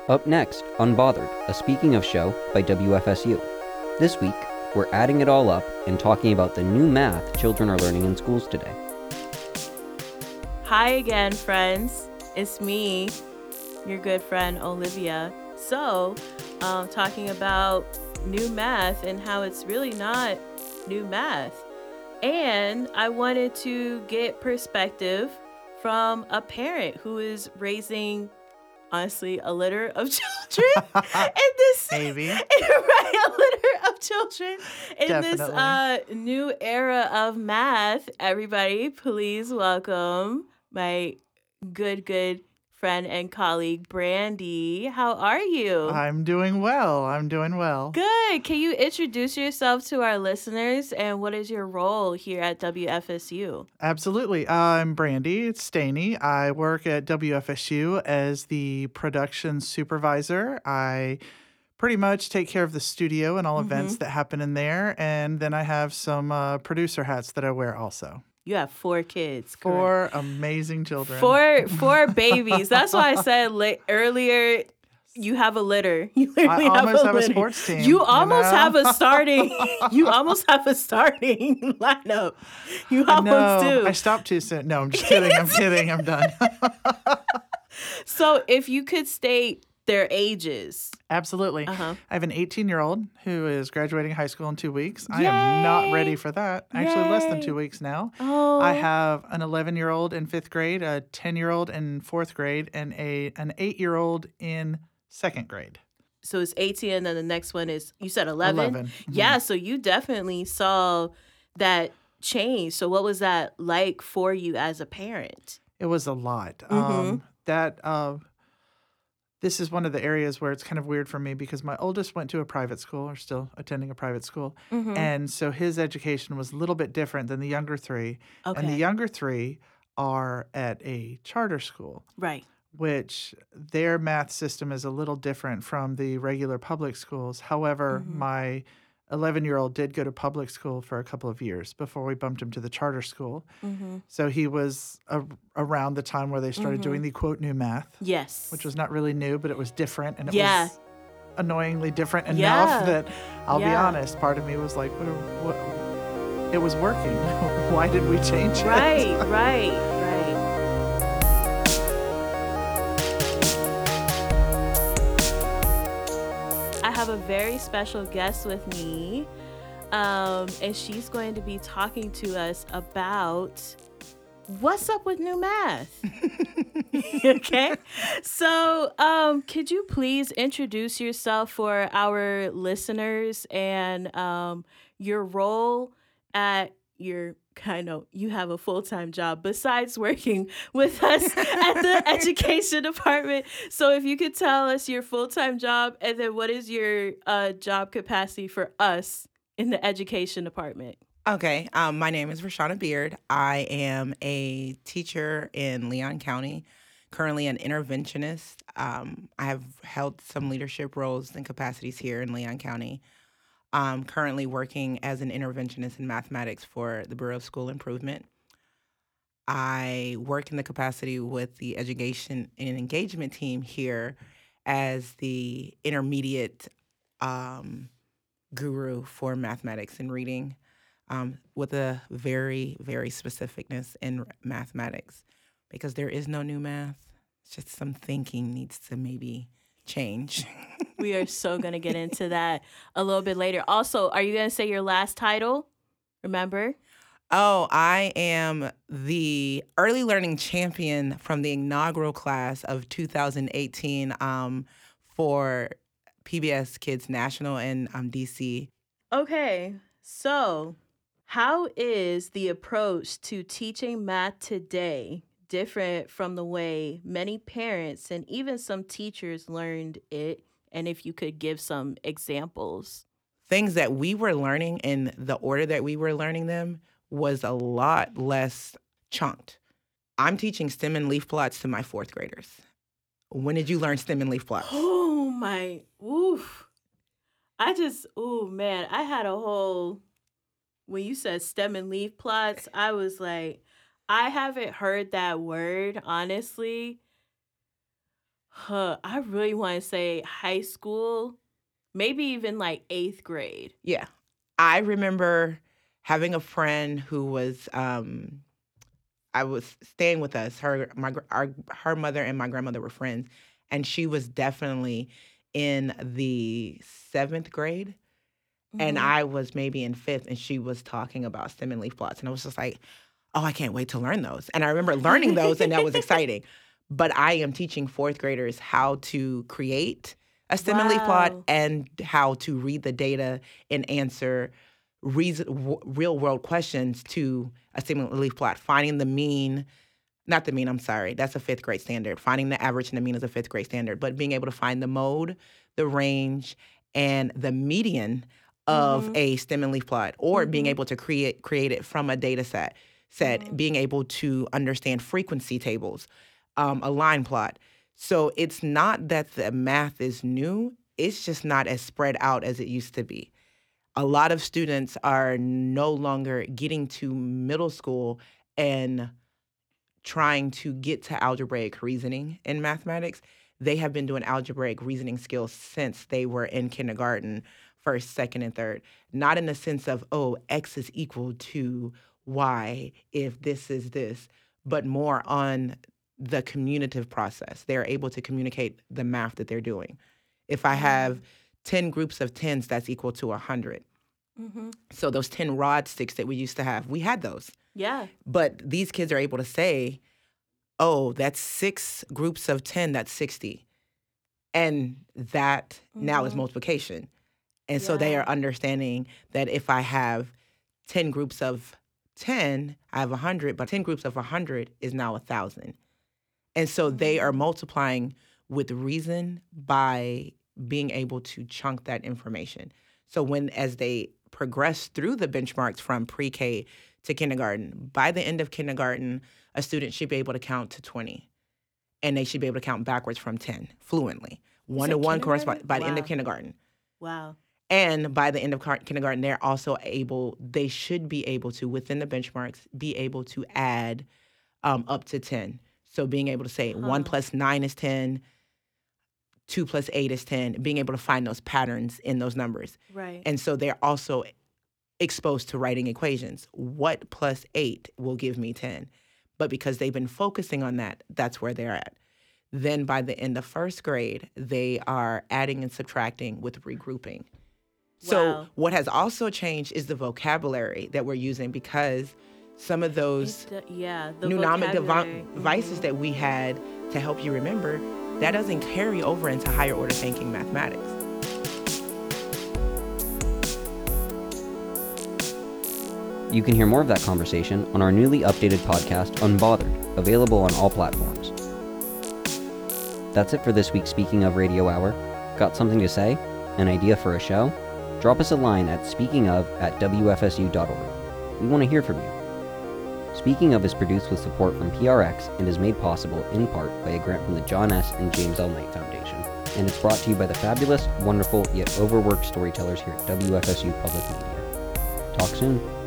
Up next, Unbothered, a Speaking of show by WFSU. This week, we're adding it all up and talking about the new math children are learning in schools today. Hi again, friends. It's me, your good friend Olivia. So, talking about new math and how it's really not new math. And I wanted to get perspective from a parent who is raising, honestly, a litter of children in this Maybe. right, a litter of children in Definitely. this new era of math. Everybody, please welcome my good friend and colleague Brandy. How are you? I'm doing well. Good. Can you introduce yourself to our listeners and what is your role here at WFSU? Absolutely. I'm Brandy Staney. I work at WFSU as the production supervisor. I pretty much take care of the studio and all events that happen in there. And then I have some producer hats that I wear also. You have 4 kids. Correct? 4 amazing children. Four babies. That's why I said earlier. You have a litter. You I literally almost have a litter. sports team. You almost know? have a starting. You almost have a starting lineup. You almost do. I stopped too soon. No, I'm just kidding. I'm kidding. I'm done. So, if you could state their ages. Absolutely. Uh-huh. I have an 18-year-old who is graduating high school in 2 weeks. I am not ready for that. Actually, less than 2 weeks now. Oh. I have an 11-year-old in 5th grade, a 10-year-old in 4th grade, and an 8-year-old in 2nd grade. So it's 18, and then the next one is, you said 11? 11. Mm-hmm. Yeah, so you definitely saw that change. So what was that like for you as a parent? It was a lot. This is one of the areas where it's kind of weird for me because my oldest went to a private school, or still attending a private school. And so his education was a little bit different than the younger 3. Okay. And the younger 3 are at a charter school, Right. which their math system is a little different from the regular public schools. However, my 11-year-old did go to public school for a couple of years before we bumped him to the charter school. So he was around the time where they started doing the, quote, new math. Yes. Which was not really new, but it was different. And it Yeah. was annoyingly different enough Yeah. that, I'll be Yeah. honest, part of me was like, what it was working. Why did we change it? Right. I have a very special guest with me, and she's going to be talking to us about what's up with new math. Okay, so could you please introduce yourself for our listeners and your role at your you have a full-time job besides working with us at the education department. So if you could tell us your full-time job and then what is your job capacity for us in the education department? Okay. My name is Rashana Beard. I am a teacher in Leon County, currently an interventionist. I have held some leadership roles and capacities here in Leon County. I'm currently working as an interventionist in mathematics for the Bureau of School Improvement. I work in the capacity with the education and engagement team here as the intermediate guru for mathematics and reading, with a very, very specificness in mathematics, because there is no new math. It's just some thinking needs to maybe change. We are so going to get into that a little bit later. Also, are you going to say your last title? Remember? Oh, I am the early learning champion from the inaugural class of 2018 for PBS Kids National in DC. Okay, so how is the approach to teaching math today different from the way many parents and even some teachers learned it? And if you could give some examples. Things that we were learning in the order that we were learning them was a lot less chunked. I'm teaching stem and leaf plots to my 4th graders. When did you learn stem and leaf plots? Oh my, oof. Man, I had a whole, when you said stem and leaf plots, I was like, I haven't heard that word, honestly. I really want to say high school, maybe even like 8th grade. Yeah. I remember having a friend who was I was staying with us. Her mother and my grandmother were friends, and she was definitely in the 7th grade, and I was maybe in 5th, and she was talking about stem and leaf plots, and I was just like, oh, I can't wait to learn those. And I remember learning those, and that was exciting. But I am teaching 4th graders how to create a stem and leaf plot and how to read the data and answer real world questions to a stem and leaf plot. Finding the mean, not the mean, I'm sorry, that's a 5th grade standard. Finding the average and the mean is a 5th grade standard. But being able to find the mode, the range, and the median of a stem and leaf plot, or being able to create it from a data set, being able to understand frequency tables, a line plot. So it's not that the math is new, it's just not as spread out as it used to be. A lot of students are no longer getting to middle school and trying to get to algebraic reasoning in mathematics. They have been doing algebraic reasoning skills since they were in kindergarten, 1st, 2nd, and 3rd. Not in the sense of, oh, X is equal to Y if this is this, but more on the communicative process. They're able to communicate the math that they're doing. If I have 10 groups of 10s, that's equal to 100. So those 10 rod sticks that we used to have, we had those. Yeah. But these kids are able to say, oh, that's 6 groups of 10, that's 60. And that now is multiplication. And so they are understanding that if I have 10 groups of 10, I have 100, but 10 groups of 100 is now 1,000. And so they are multiplying with reason by being able to chunk that information. So as they progress through the benchmarks from pre-K to kindergarten, by the end of kindergarten, a student should be able to count to 20. And they should be able to count backwards from 10 fluently. 1-to-1 corresponds by the end of kindergarten. Wow. And by the end of kindergarten, they should be able to, within the benchmarks, be able to add up to 10. So being able to say 1 plus 9 is 10, 2 plus 8 is 10, being able to find those patterns in those numbers. Right. And so they're also exposed to writing equations. What plus 8 will give me 10? But because they've been focusing on that, that's where they're at. Then by the end of 1st grade, they are adding and subtracting with regrouping. So what has also changed is the vocabulary that we're using, because some of those mnemonic devices that we had to help you remember, that doesn't carry over into higher order thinking mathematics. You can hear more of that conversation on our newly updated podcast, Unbothered, available on all platforms. That's it for this week's Speaking of Radio Hour. Got something to say? An idea for a show? Drop us a line at speakingof@wfsu.org. We want to hear from you. Speaking of is produced with support from PRX and is made possible in part by a grant from the John S. and James L. Knight Foundation. And it's brought to you by the fabulous, wonderful, yet overworked storytellers here at WFSU Public Media. Talk soon.